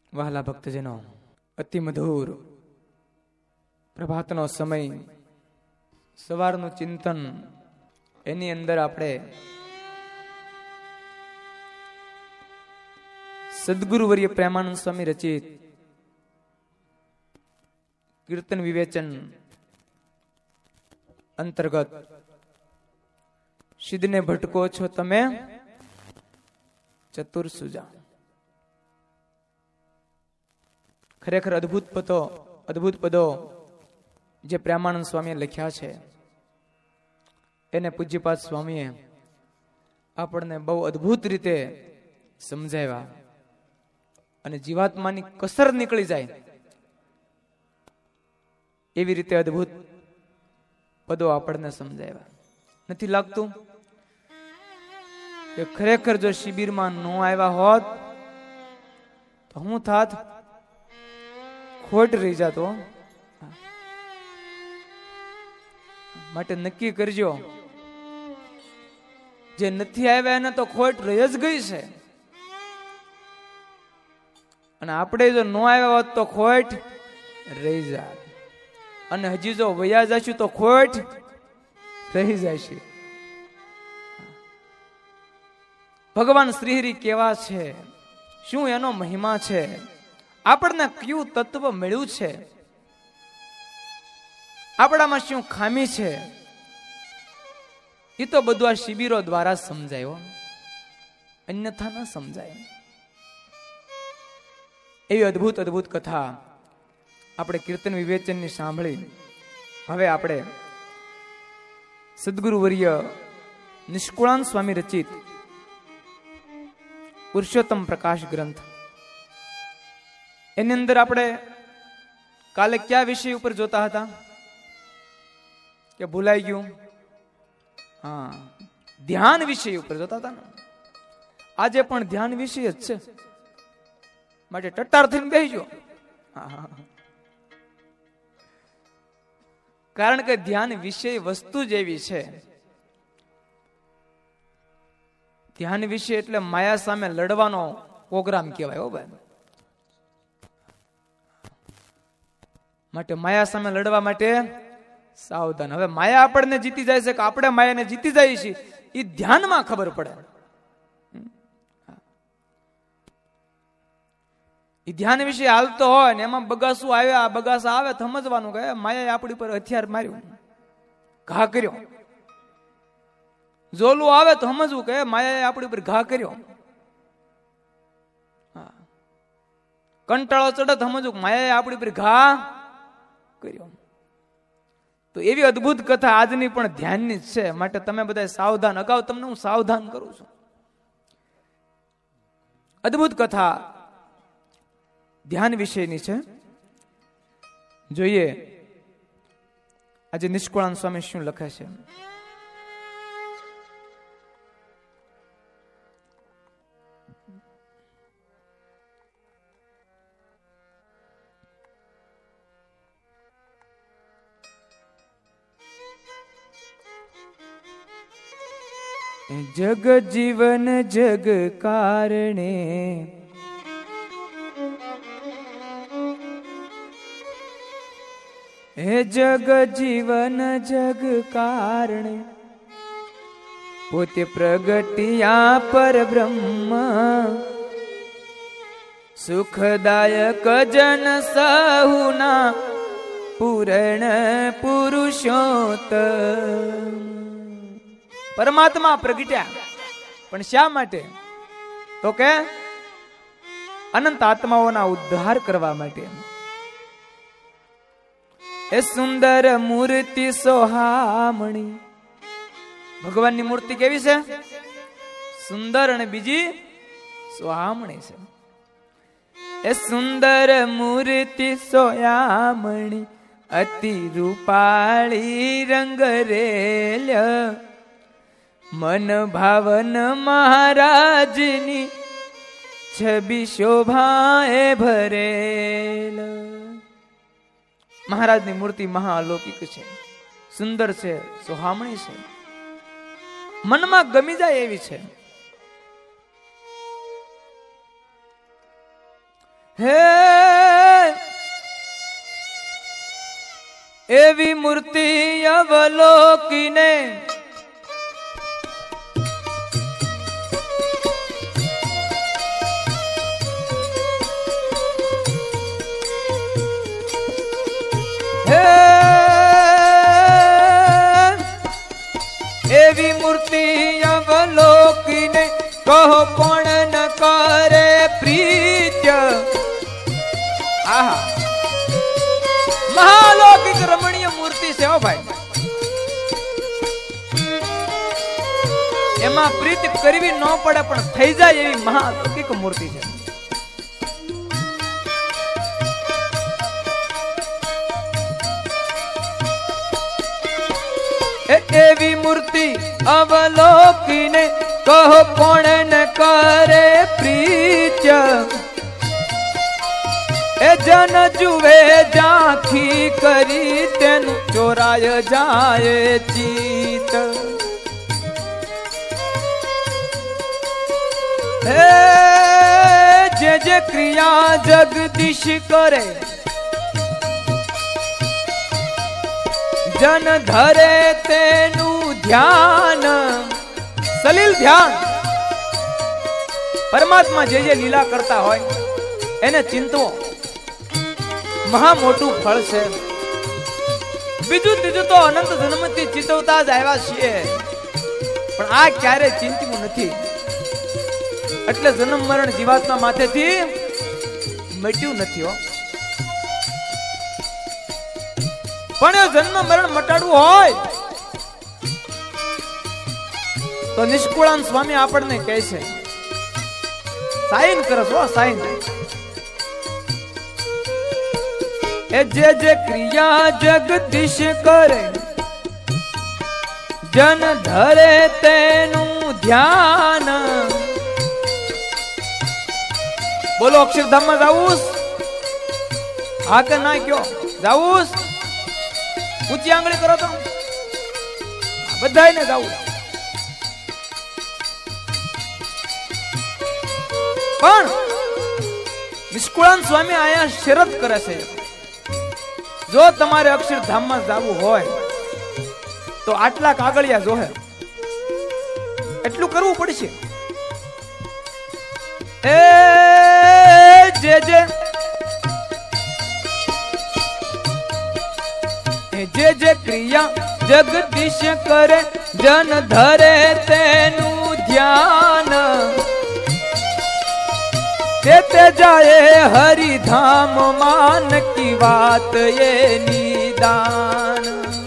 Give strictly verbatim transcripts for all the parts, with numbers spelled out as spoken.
વહાલા ભક્તજનો, અતિ મધુર પ્રભાતનો સમય, સવારનું ચિંતન, એની અંદર આપણે સદગુરુવર્ય પ્રેમાનંદ સ્વામી રચિત કીર્તન વિવેચન અંતર્ગત સિદ્ધને ભટકો છો તમે ચતુર સુજા. ખરેખર અદભુત પદો અદભુત પદો જે પ્રેમાનંદ સ્વામીએ લખ્યા છે, એને પૂજ્યપાદ સ્વામીએ આપણને બહુ અદભુત રીતે સમજાવ્યા અને જીવાત્માની કસર નીકળી જાય એવી રીતે અદભુત પદો આપણને સમજાવ્યા. નથી લાગતું કે ખરેખર જો શિબિરમાં ન આવ્યા હોત તો હું થાત? ખોટ રહી જાતો. માટે નક્કી કરજો, જે નથી આવ્યા એને તો ખોટ રહી જ ગઈ છે, અને આપણે જો ન આવ્યા હોત તો ખોટ રહી જાય, અને હજી જો વયા જશું તો ખોટ રહી જશે. ભગવાન શ્રીહરિ કેવા છે, શું એનો મહિમા છે, આપણને કયું તત્વ મળ્યું છે, આપણામાં શું ખામી છે, એ તો બધું આ શિબિરો દ્વારા સમજાયો, અન્યથા ન સમજાય. એવી અદભુત અદભુત કથા આપણે કીર્તન વિવેચનની સાંભળી. હવે આપણે સદગુરુવર્ય નિષ્કુળાનંદ સ્વામી રચિત પુરુષોત્તમ પ્રકાશ ગ્રંથ, એની અંદર આપણે કાલે કયા વિષય ઉપર જોતા હતા કે ભૂલાઈ ગયું? હા, ધ્યાન વિષય ઉપર જોતા હતા ને. આજે પણ ધ્યાન વિષય જ છે, માટે ટટ્ટાર થઈને બેસજો. કારણ કે ધ્યાન વિષય વસ્તુ જ એવી છે. ધ્યાન વિષય એટલે માયા સામે લડવાનો પ્રોગ્રામ કહેવાય. હો ભાઈ, માટે માયા સામે લડવા માટે સાવધાન. હવે માયા આપણને જીતી જાય છે કે આપણે માયાને જીતી જાય છે, એ ધ્યાનમાં ખબર પડે. એ ધ્યાન વિશે હાલતો હોય ને એમાં બગાસું આવ્યા, બગાસા આવે તો સમજવાનું કે માયાએ આપણી પર હથિયાર માર્યું, ઘા કર્યો. જોલું આવે તો સમજવું કે માયાએ આપણી પર ઘા કર્યો. કંટાળો ચડે તો સમજવું કે માયાએ આપણી પર ઘા કર્યો. તો એવી અદભુત કથા આજની પણ ધ્યાનની જ છે. માટે તમે બધા સાવધાન. અગાઉ તમને હું સાવધાન કરું છું. અદભુત કથા ધ્યાન વિષયની છે. જોઈએ આજે નિષ્કુળાનંદ સ્વામી શું લખે છે. જગ જીવન જગ કારણે હે જગ જીવન જગ કારણે પોતે પ્રગટિયા પર બ્રહ્મ સુખદાયક જન સહુના પૂરણ પુરુષોત્તમ. પરમાત્મા પ્રગટ્યા, પણ શા માટે? તો કે અનંત આત્માઓના ઉદ્ધાર કરવા માટે. એ સુંદર મૂર્તિ સોહામણી. ભગવાનની મૂર્તિ કેવી છે? સુંદર, અને બીજી સોહામણી છે. એ સુંદર મૂર્તિ સોયામણી અતિ રૂપાળી રંગ રેલ્ય મન ભાવન મહારાજની છબી શોભાએ ભરેલ. મહારાજની મૂર્તિ મહાઅલૌકિક છે, સુંદર છે, સોહામણી છે, મનમાં ગમી જાય એવી છે. હે એવી મૂર્તિ અવલોકીને એવી મૂર્તિ અવલોકીને કહો કોણ ન કરે પ્રીત્ય. આહા મહાલૌકિક રમણીય મૂર્તિ છે હો ભાઈ. એમાં પ્રીત કરવી ન પડે પણ થઈ જાય એવી મહાલૌકિક મૂર્તિ છે. એવી મૂર્તિ અવલોકીને કહો કોણ ન કરે પ્રીત્ય. એ જન જુએ ઝાંખી કરી તેનું ચોરાય જાય ચિત. હે જે જે ક્રિયા જગદીશ કરે જન ધરે તેનું ધ્યાન. સલીલ ધ્યાન. પરમાત્મા જે જે લીલા કરતા હોય એને ચિંતવો. મહા મોટું ફળ છે. બીજું ત્રીજું તો અનંત જન્મથી ચિંતવતા જ આવ્યા છીએ પણ આ ક્યારે ચિંતવું નથી. એટલે જન્મ મરણ જીવાત્મા માથેથી મટ્યું નથી હો. પણ એ જન્મ મરણ મટાડવું હોય તો નિષ્કુળાન સ્વામી આપણને કહે છે સાઈન કરો છો સાઈન. એ જે જે ક્રિયા જગદીશ કરે જન ધરે તેનું ધ્યાન. બોલો અક્ષરધામમાં જાવું? હા કે ના કયો જાવું? ઊંચી આંગળી કરો તો બધાને જાવું. પણ નિષ્કુળાન સ્વામી આયા શરત કરે છે જો તમારે અક્ષરધામમાં જવું હોય તો આટલા કાગળિયા જોહે એટલું કરવું પડશે. એ જે જે જે જે ક્રિયા જગદીશ કરે જન ધરે તેનું ધ્યાન. તે તે જાય હરિધામ માન કી વાત એ નિદાન.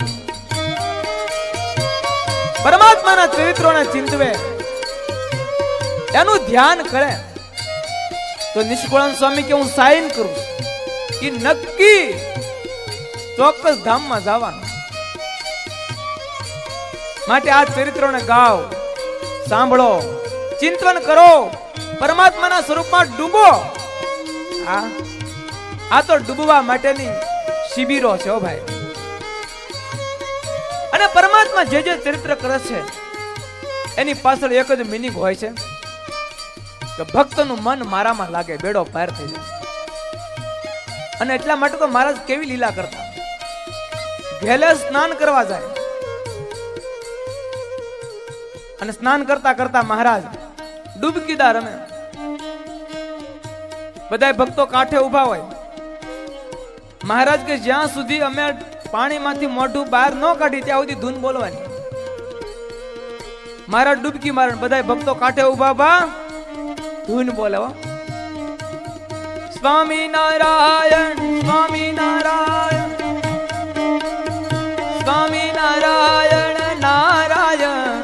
પરમાત્માના ચરિત્રોને ચિંતવે એનું ધ્યાન કરે તો નિષ્કુળાન સ્વામી કે હું સાઈન કરું કે નક્કી ચોક્કસ ધામમાં જવાનું. માટે આ ચરિત્રોને ગાઓ, સાંભળો, ચિંતન કરો, પરમાત્માના સ્વરૂપમાં ડૂબો. આ આ તો ડૂબવા માટેની શિબિરો છે ભાઈ. અને પરમાત્મા જે જે ચરિત્ર કરે છે એની પાછળ એક જ મિનિંગ હોય છે કે ભક્તનું મન મારામાં લાગે, બેડો પાર થઈ જાય. અને એટલા માટે તો મહારાજ કેવી લીલા કરતા. ઘેલે સ્નાન કરવા જાય અને સ્નાન કરતા કરતા મહારાજ ડૂબકીદાર રમે. બધા ભક્તો કાંઠે ઉભા હોય. મહારાજ કે જ્યાં સુધી અમે પાણીમાંથી મોઢું બહાર ન કાઢી ત્યાં સુધી ધૂન બોલવાની. મહારાજ ડૂબકી મારે, બધા ભક્તો કાંઠે ઉભા ઉભા ધૂન બોલે. સ્વામી નારાયણ સ્વામી નારાયણ સ્વામી નારાયણ નારાયણ.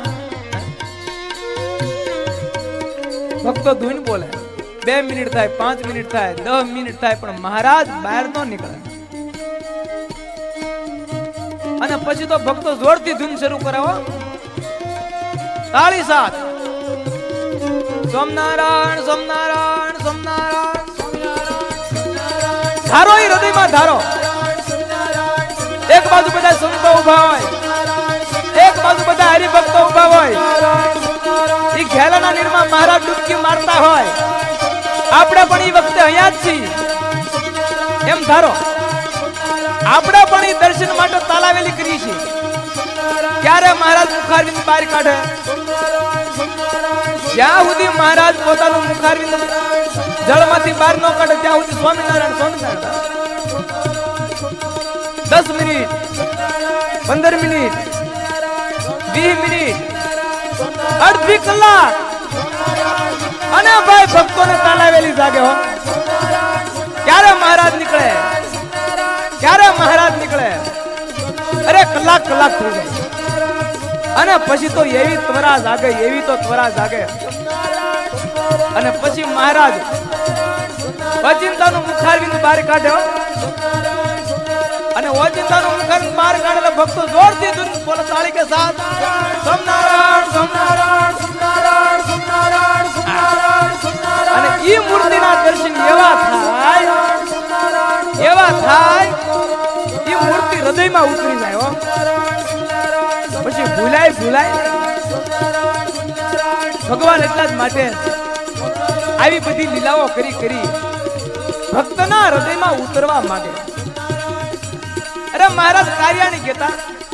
ભક્તો ધૂન બોલે. બે મિનિટ થાય, પાંચ મિનિટ થાય, દસ મિનિટ થાય પણ મહારાજ બહાર નો નીકળે. અને પછી તો ભક્તો જોરથી ધૂન શરૂ કરાવો. તાળી સાથ સોમનારાયણ સોમનારાયણ સોમનારાયણ ધારો ઈ હૃદયમાં ધારો. એક બાજુ બધા સંતો ઉભા હોય, એક બાજુ બધા હરિભક્તો ઉભા હોય. ઈ ઘેલાના નીરમાં મહારાજ ડૂબકી મારતા હોય આપણે પણ એ વખતે અહીંયા જ છીએ એમ ધારો. આપણે પણ એ દર્શન માટે તાલાવેલી કરી છે. ક્યારે મહારાજ મુખારવિંદ બહાર કાઢે? જ્યાં સુધી મહારાજ પોતાનું મુખારવિંદ જળમાંથી બહાર ન કાઢે ત્યાં સુધી સ્વામિનારાયણ સ્વામિનારાયણ. દસ મિનિટ, પંદર મિનિટ, વીસ મિનિટ, અડધી કલાક અને ભાઈ ભક્તોને તાલાવેલી જાગે હો. ક્યારે મહારાજ નીકળે? ક્યારે મહારાજ નીકળે? અરે કલાક કલાક થઈ જાય. અને પછી તો એવી ત્વરા જાગે, એવી તો ત્વરા જાગે. અને પછી મહારાજ ઓચિંતાનું મુખારવિંદ બહાર કાઢ્યો. અને ઓચિંતાનું મુખારવિંદ બહાર કાઢે ભક્તો જોરથી ધૂન બોલે તાળી કે સાથ સોમનારાયણ સોમનારાયણ સોમનારાયણ સોમનારાયણ સોમનારાયણ. અને ઈ મૂર્તિના દર્શન એવા થાય, એવા થાય ઈ મૂર્તિ હૃદયમાં ઉતરી જાય હો. પછી ભૂલાય ભૂલાય ભગવાન એટલા જ માટે આવી બધી લીલાઓ કરી કરી ભક્તના હૃદયમાં ઉતરવા માંગે. અરે મહારાજ કાર્યાણી કહેતા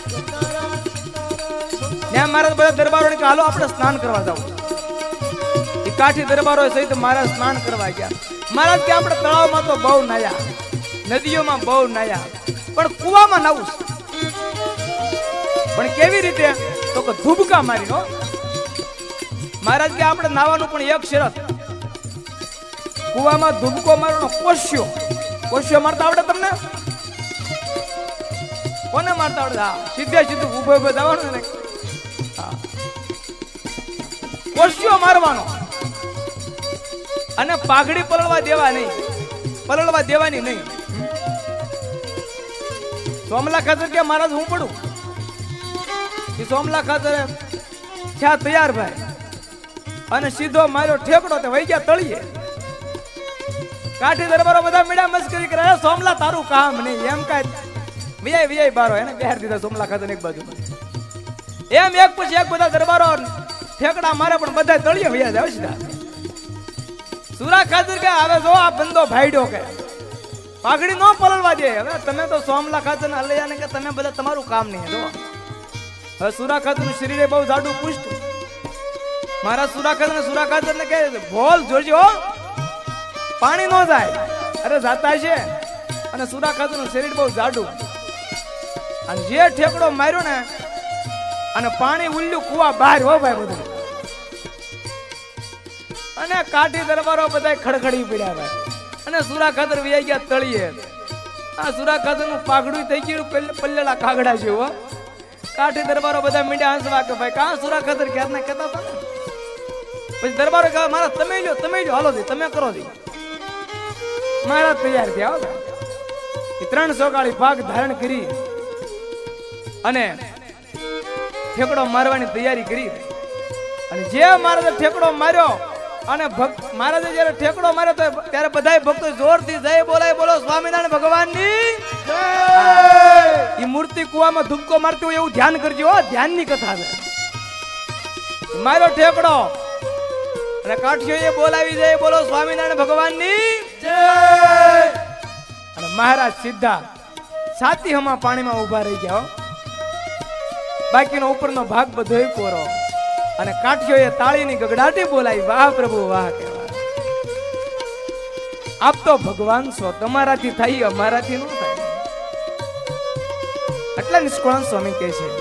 ત્યાં મહારાજ બધા દરબારો કે હાલો આપણે સ્નાન કરવા જાવ. એ કાઠી દરબારો સહિત મહારાજ સ્નાન કરવા ગયા. મહારાજ કે આપણે તળાવમાં તો બહુ નાયા, નદીઓમાં બહુ નાયા, પણ કુવામાં નાવું. પણ કેવી રીતે? તો કે ધુબકા મારી નો. મહારાજ કે આપણે નાવાનું પણ એક શરત, કુવામાં ધુબકો મારવાનો. કોશ્યો કોશ્યો મારતા આવડે તમને? કોને મારતા આવડે? હા, સીધે સીધું ઉભો ઉભો જવાનું ને. કોશ્યો મારવાનો. અને પાઘડી પલળવા દેવા નહીં, પલળવા દેવાની નહીં. સોમલા ખાતર કે મહારાજ હું પડું. એ સોમલા ખાતર થયા તૈયાર ભાઈ અને સીધો માર્યો ઠેકડો તે વહી ગયા તળીએ. કાઠી દરબારો બધા મીડા મસ્કરી કરે, સોમલા તારું કામ નહીં એમ કાંઈ વિયાય વિયાય બારો એને બહાર દીધા સોમલા ખાતર એક બાજુ. એમ એક પછી એક બધા દરબારો ઠેકડા મારે પણ બધા તળીએ વયા જાય સીધા. સુરા ખાતર કે હવે જો આ બંદો ભાઈડો કે પાઘડી નો પલળવા દે. હવે તમે તો સોમલા ખાતર ને હલૈયા ને કે તમે બધા તમારું કામ નહીં. જો હવે સુરા ખાતર નું શરીરે બહુ જાડું પુષ્ટ. મારા સુરા ખાતર ને સુરા ખાતર ને કે ભોલ જોજો પાણી નો જાય. અરે જાતા છે. અને સુરા ખાતર નું શરીર બહુ જાડું. અને જે ઠેકડો માર્યો ને અને પાણી ઉલ્યું કુવા બહાર હો ભાઈ બધું. અને કાઠી દરબારો બધા ખડખડી પડ્યા ભાઈ. અને સુરા ખાતર વ્યાઈ ગયા તળીએ. આ સુરા ખાતર નું પાઘડું થઈ ગયું પલ્લેલા કાગડા જેવો. કાઠી દરબારો બધા મીંડા હસવા કે ભાઈ કા સુરા ખાતર ક્યારના કહેતા હતા. પછી દરબારો કહે મારા તમે લ્યો તમે લ્યો હાલો દી તમે કરો દી. મારા તૈયાર થયા. એ ત્રણ સોગાળી ભાગ ધારણ કરી અને ઠેકડો મારવાની તૈયારી કરી. અને જે મહારાજે ઠેકડો માર્યો અને મહારાજે જયારે ઠેકડો માર્યો તો ત્યારે બધા ભક્તો જોરથી જય બોલાય બોલો સ્વામિનારાયણ ભગવાનની જય. ઈ મૂર્તિ કુવામાં ધુબકો મારતી હોય એવું ધ્યાન કરજો. ધ્યાનની કથા છે. મારો ઠેકડો અને કાઠીઓ એ બોલાવી જય બોલો સ્વામિનારાયણ ભગવાનની જય. અને મહારાજ સીધા છાતી હમા પાણીમાં ઉભા રહી ગયા. બાકીનો ઉપરનો ભાગ બધો કોરો. અને કાઠીઓ એ તાળીની ગગડાટી બોલાવી વાહ પ્રભુ વાહ કહેવાય. આપ તો ભગવાન છો, તમારાથી થાય અમારાથી ન થાય. એટલે નિષ્કુળાન સ્વામી કહે છે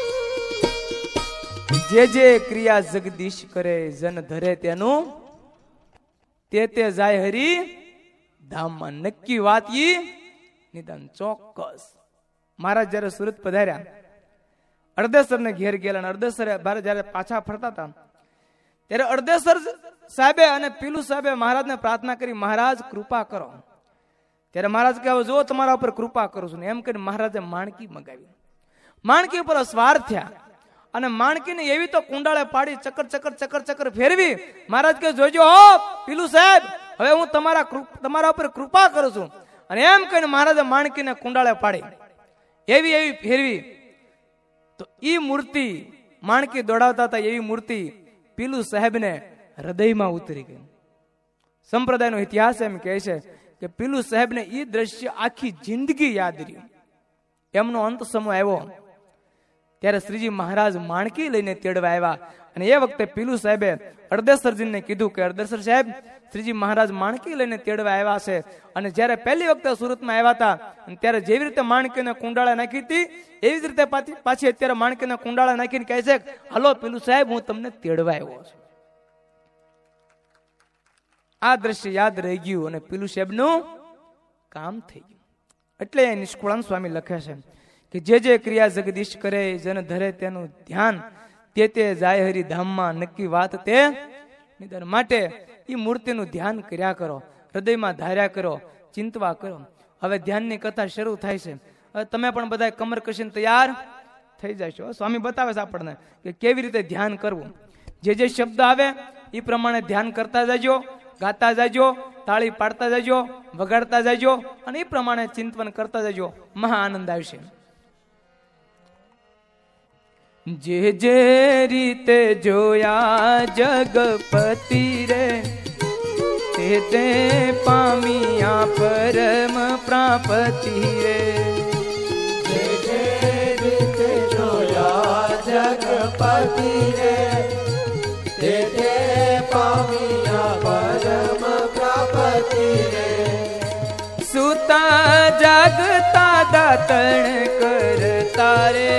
જે જે ક્રિયા જગદીશ કરે જન ધરે તેનું તે તે જાય હરી ધામમાં. નક્કી વાત ઈ નિદાન ચોક્કસ. મહારાજ જયારે સુરત પધાર્યા અર્ધેસર ને ઘેર ગયેલા અને અર્ધેસર જયારે પાછા ફરતા હતા ત્યારે અર્ધેસર સાહેબે અને પીલુ સાહેબે મહારાજને પ્રાર્થના કરી મહારાજ કૃપા કરો. ત્યારે મહારાજ કહે જો તમારા ઉપર કૃપા કરું છું. એમ કરીને મહારાજે માણકી મગાવી. માણકી ઉપર સવાર થયા અને માણકીને એવી તો કુંડાળે પાડી ચક્કર ચક્કર ચક્કર ચક્કર ફેરવી. મહારાજ કહે જોજો હો પીલુ સાહેબ હવે હું તમારા તમારા ઉપર કૃપા કરું છું. અને એમ કહીને મહારાજે માણકીને કુંડાળે પાડી એવી એવી ફેરવી. તો ઈ મૂર્તિ માણકી દોડાવતા હતા એવી મૂર્તિ પીલુ સાહેબને હૃદયમાં ઉતરી ગઈ. સંપ્રદાયનો ઇતિહાસ એમ કહે છે કે પીલુ સાહેબને એ દ્રશ્ય આખી જિંદગી યાદ રહ્યું. એમનો અંત સમય આવ્યો ત્યારે શ્રીજી મહારાજ માણકી લઈને તેડવા આવ્યા અને એ વખતે પીલુ સાહેબે અર્ધેસરજીને કીધું કે અર્ધેસર સાહેબ, શ્રીજી મહારાજ માણકી લઈને તેડવા આવ્યા છે. અને જ્યારે પહેલી વખતે સુરતમાં આવ્યા હતા ત્યારે જેવી રીતે માણકીને કુંડાળા નાખી હતી એવી જ રીતે પાછી પાછી અત્યારે માણકીને કુંડાળા નાખીને કહે છે, હાલો પીલુ સાહેબ, હું તમને તેડવા આવ્યો છું. આ દ્રશ્ય યાદ રહી ગયું અને પીલુ સાહેબનું કામ થઈ ગયું. એટલે નિષ્કુળાનંદ સ્વામી લખે છે કે જે જે ક્રિયા જગદીશ કરે જન ધરે તેનું ધ્યાન, તે તે જાય હરિ ધામમાં નક્કી વાત તે નિદાન. માટે એ મૂર્તિનું ધ્યાન કર્યા કરો, હૃદયમાં ધાર્યા કરો, ચિંતવા કરો. હવે ધ્યાનની કથા શરૂ થાય છે. હવે તમે પણ બધા કમર કસીને તૈયાર થઈ જશો. સ્વામી બતાવે છે આપણને કે કેવી રીતે ધ્યાન કરવું. જે જે શબ્દ આવે એ પ્રમાણે ધ્યાન કરતા જજો, ગાતા જજો, તાળી પાડતા જજો, વગાડતા જજો અને એ પ્રમાણે ચિંતન કરતા જજો. મહા આનંદ આવશે. જે જે રીતે જોયા જગપતિ રે, તે તે પામિયા પરમ પ્રાપતિ રે. જે જે રીતે જોયા જગપતિ રે, તે તે પામિયા પરમ પ્રાપતિ રે. સુતા જાગતા દાતણ કરતા રે,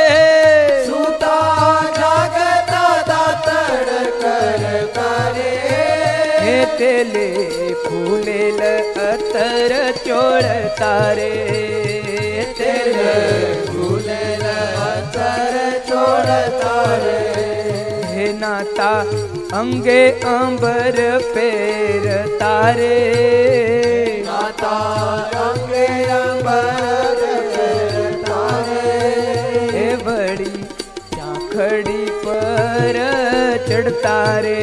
તેલે ફૂલેલ અતર ચોળતા રે, તેલે ફૂલેલ અતર ચોળતા રે. હે નાતા અંગે અંબર પહેરતા રે, નાતા અંગે અંબર પહેરતા રે. હે વળી ચાખડી પર ચડતા રે,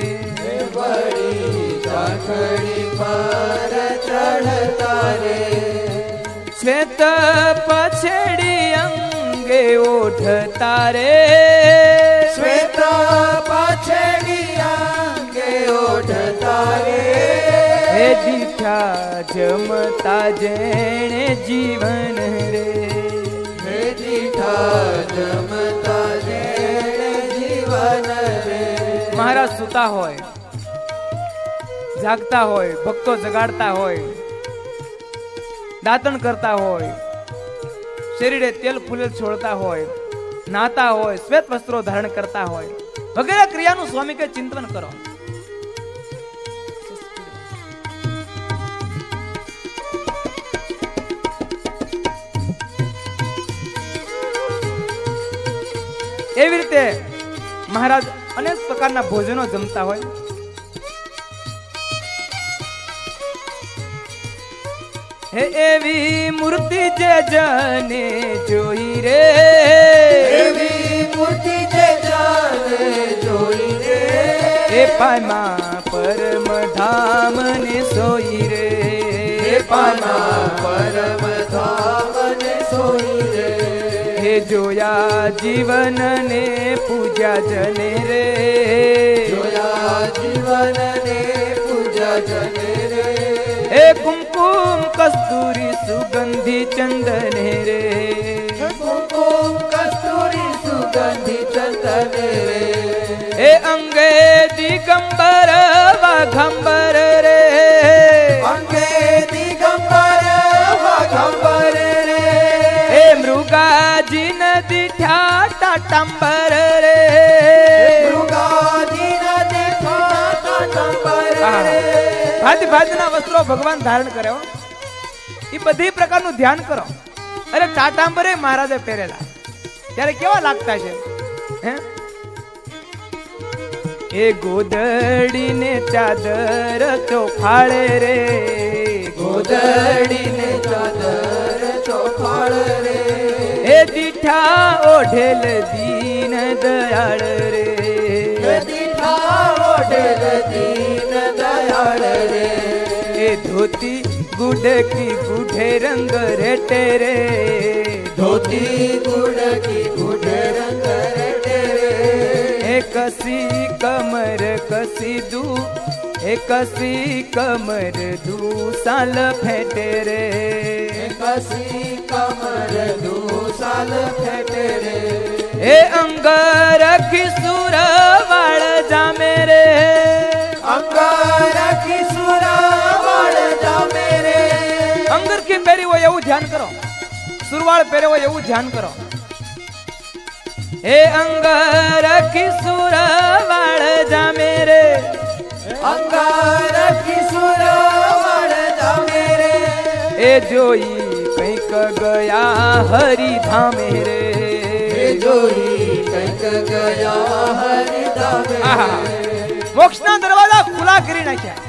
ચાખડી પર ચડતા રે. શ્વેત પછડી અંગે ઓઢતા રે, શ્વેત પછડી અંગે ઓઢતા રે. હે દીઠા જમતા જેણે જીવન રે, હે દીઠા જમતા જેણે જીવન રે. મહારાજ સુતા હોય, જાગતા હોય, ભક્તો જગાડતા હોય, દાતણ કરતા હોય, શરીરે તેલ ફૂલેલ છોડતા હોય, નાતા હોય, શ્વેત વસ્ત્રો ધારણ કરતા હોય, વગેરે ક્રિયાનું સ્વામી કે ચિંતન કરો. એવી રીતે મહારાજ અનેક પ્રકારના ભોજનો જમતા હોય. હે એવી મૂર્તિ જે જને જોઈ રે, એવી મૂર્તિ જે જને જોઈ રે. એ પાયમાં પરમ ધામ ને સોઈ રે, એ પાયમાં પરમ ધામ ને સોઈ રે. હે જોયા જીવન ને પૂજા જને રે, જોયા જીવન ને પૂજા જને રે. હે કુમકુમ કસ્તુરી સુગંધી ચંદને રે, કુમકુમ કસ્તુરી સુગંધી ચંદને રે. હે અંગે દિગંબર વાઘંબર રે, અંગે દિગંબર વાઘંબર રે. હે મૃગાજીન દીઠા ટાટંબર રે, મૃગાજીન દીઠા ટાટંબર રે. ભાત ભાતના વસ્ત્રો ભગવાન ધારણ કરે. એ બધી પ્રકારનું ધ્યાન કરો. અરે ટાટાંબરે મહારાજે પહેરેલા ત્યારે કેવા લાગતા છે. હે એ ગોદડીને ચાદર ચોખાળે રે, ગોદડીને ચાદર ચોખાળ રે. એ દીઠા ઓઢેલ દીન દયાળ રે, દીઠા ઓઢેલ દીન દયાળ રે. એ ધોતી ગુડકી ગુઢે રંગ રેટે રે, ધોતી ગુડકી ગુઢે રંગ રેટે રે. એ કસી કમર કસી દુ એકસી કમર દુસાલ ફેટે રે કસી કમર દુસાલ ફેટે રે એ અંગર કિશોર વાળ જામે રે અંગર કિશોર વાળ જામે રે અંગર કી પહેરી હોય એવું ધ્યાન કરો સુરવાળ પહેરે હોય એવું ધ્યાન કરો એ અંગર કિશોર વાળ જામે રે અંગર કિશોર વાળ જામે રે એ જોઈ કંઈક ગયા હરિધામે રે એ જોઈ કંઈક ગયા હરિધામે મોક્ષના દરવાજા ખુલ્લા કરી નાખ્યા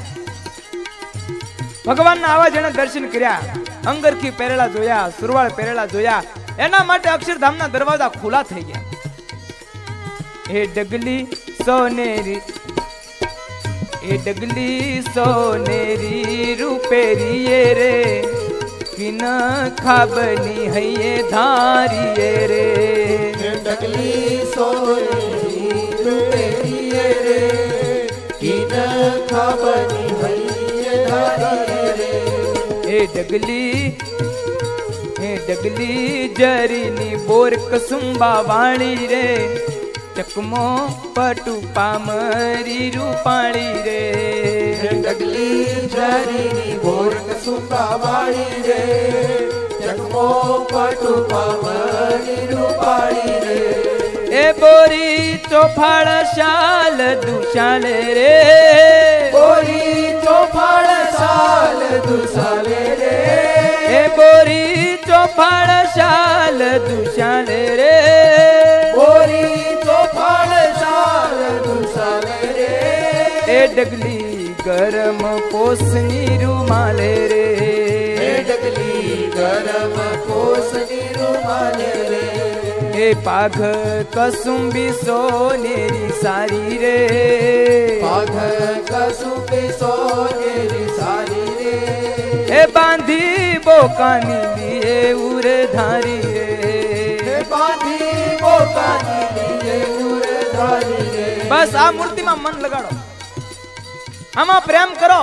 ભગવાનના આવા જેણે દર્શન કર્યા અંગરખી પહેરેલા જોયા સુરવાળ પહેરેલા જોયા એના માટે અક્ષરધામના દરવાજા ખુલ્લા થઈ ગયા એ ડગલી સોનેરી એ ડગલી સોનેરી રૂપેરીએ રે કિન ખાબની હૈયે ધારીએ રે ડગલી સોનેરી રૂપેરીએ રે કિન ખાબની હૈયે ધારીએ રે એ ડગલી એ ડગલી જરીની બોર કસુંબા વાળી રે ચકમો પટુ પામરી રૂપાળી રે ડગલી જરીની બોર કસુંબા વાળી રે ચકમો પટુ પામરી રૂપાળી રે એ બોરી ચોફાળ શાલ દુશાલે રે બોરી ચોફાળ શાલ દુશાલે રે એ બોરી ચોફાળ શાલ દુશાલે રે બોરી ચોફાળ શાલ દુશાલે રે એ ડગલી ગરમ પોસની રૂમાલે રે એ ડગલી ગરમ પોસની રૂમાલે રે એ પાઘ કસુંબી સોનેરી સારી રે પાઘ કસુંબી સોનેરી સારી રે એ બાંધી બોકાની લીએ ઉર ધારી રે એ બાંધી બોકાની લીએ ઉર ધારી રે બસ આ મૂર્તિમાં મન લગાડો આમાં પ્રેમ કરો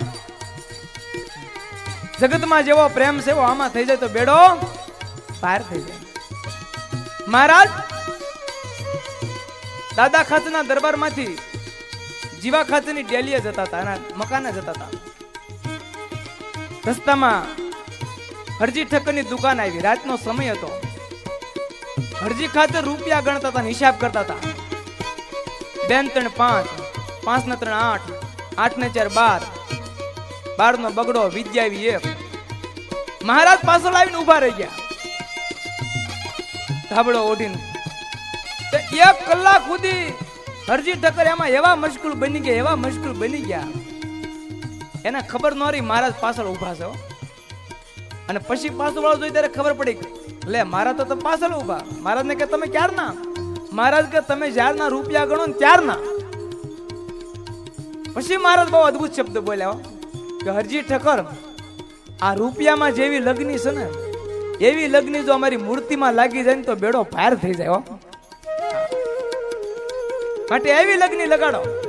જગતમાં જેવો પ્રેમ છે એવો આમાં થઈ જાય તો બેડો પાર થઈ જાય મહારાજ દાદા ખાચરના દરબારમાંથી જીવા ખાચરની ડેલીએ જતા હતા એના મકાને જતા હતા રસ્તામાં હરજી ઠક્કરની દુકાન આવી રાતનો સમય હતો હરજી ખાચર રૂપિયા ગણતા હતા હિસાબ કરતા હતા બેન ત્રણ પાંચ પાંચ ને ત્રણ આઠ આઠ ને ચાર બાર બાર નો બગડો વિદ્યાવી એક મહારાજ પાછળ આવીને ઉભા રહી ગયા ધાબળો ઓઢીને એક કલાક સુધી હરજી ઠક્કર એમાં એવા મશગુલ બની ગયા એવા મશગુલ બની ગયા એને ખબર ન રહી મહારાજ પાછળ ઉભા છે અને પછી પાછળ વાળો જોઈ ત્યારે ખબર પડી લે મારા તો પાછળ ઉભા મહારાજ ને કે તમે ક્યારના મહારાજ કે તમે જ્યારના રૂપિયા ગણો ને ત્યારના પછી મહારાજ બહુ અદભુત શબ્દ બોલ્યા કે હરજી ઠક્કર આ રૂપિયામાં જેવી લગ્ની છે ને એવી લગ્ની જો અમારી મૂર્તિમાં લાગી જાય ને તો બેડો પાર થઈ જાય માટે એવી લગ્ની લગાડો